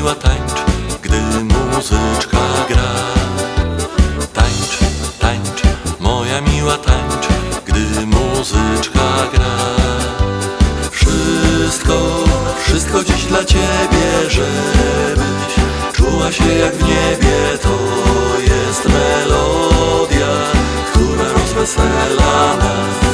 miła, tańcz, gdy muzyczka gra. Tańcz, tańcz, moja miła, tańcz, gdy muzyczka gra. Wszystko dziś dla ciebie, żebyś czuła się jak w niebie. To jest melodia, która rozwesela nas.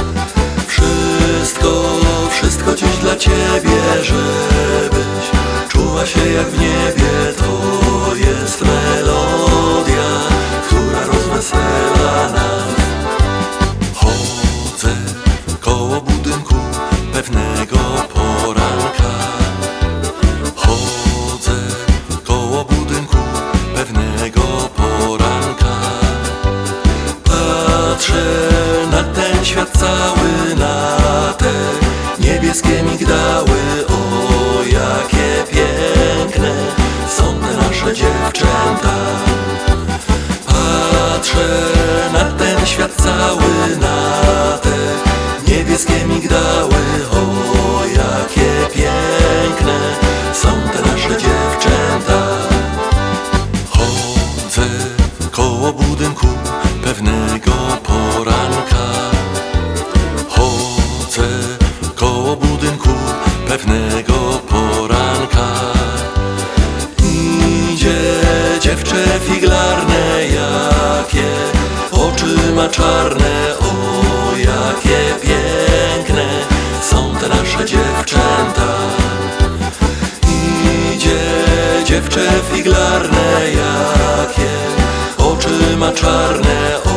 Wszystko dziś dla ciebie, żebyś czuła się jak w niebie. To jest melodia, która rozwesela nas. Chodzę koło budynku pewnego poranka. Chodzę koło budynku pewnego poranka. Patrzę na ten świat cały, na te niebieskie migdały. O, jakie piękne są te nasze dziewczęta. Patrzę na ten świat cały, na te niebieskie migdały. O, jakie piękne są te nasze dziewczęta. Chodzę koło budynku pewnego poranka. Chodzę koło budynku pewnego poranka. Idzie dziewczę figlarne, jakie oczy ma czarne. O, jakie piękne są te nasze dziewczęta. Idzie dziewczę figlarne, jakie oczy ma czarne.